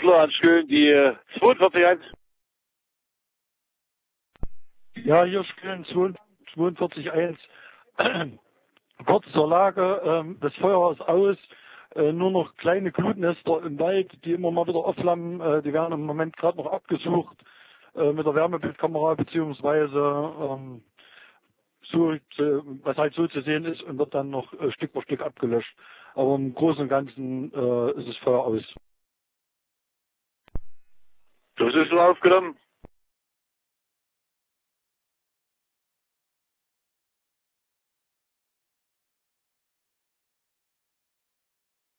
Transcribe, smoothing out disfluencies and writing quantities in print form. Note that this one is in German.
Florian Schön, die 42.1. Ja, hier Schön 42.1. Kurz zur Lage, das Feuer ist aus, nur noch kleine Glutnester im Wald, die immer mal wieder aufflammen, die werden im Moment gerade noch abgesucht mit der Wärmebildkamera beziehungsweise so, was halt so zu sehen ist und wird dann noch Stück für Stück abgelöscht. Aber im Großen und Ganzen ist das Feuer aus. Das ist so aufgenommen.